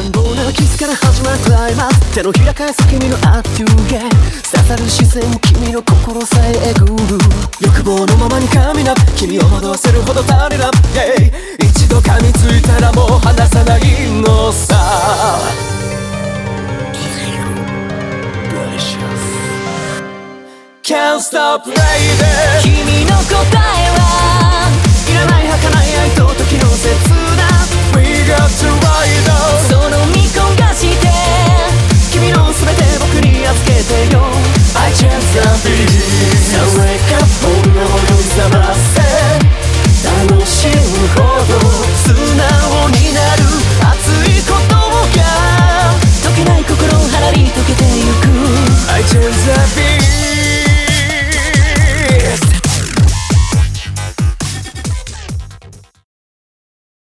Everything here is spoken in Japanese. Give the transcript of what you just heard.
乱暴なキスから始まるクライマックス、手のひら返す君のアットゥゲ刺さる視線、君の心さええぐる欲望のままにカミナップ、君を惑わせるほど足りなく、一度噛みついたらもう離さないのさ。Can't stop, baby 君の答えは